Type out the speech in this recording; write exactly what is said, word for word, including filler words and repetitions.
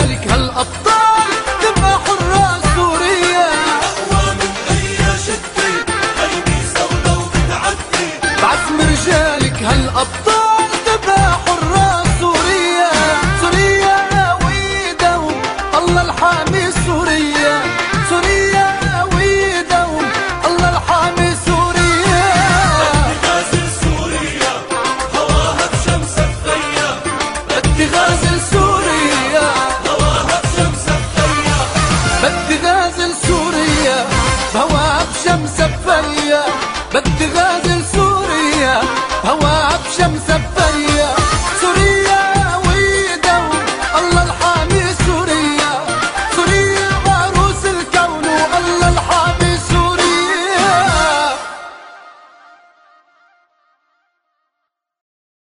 رجالك هالأبطال تبقى حراس سوريا. أقوى من أي شدة قلبي ثورة وبتعدي، بعزم رجالك هالأبطال تبقى حراس سوريا. سوريا ويدهم الله الحامي سوريا. سوريا ويدهم الله الحامي سوريا. بدي غازل سوريا هواها بشمس الثريا، بدي غازل سوريا هواها بشمس الثريا، بدي غازل سوريا بهواها بشمس بفيا. بدي غازل سوريا بهواها بشمس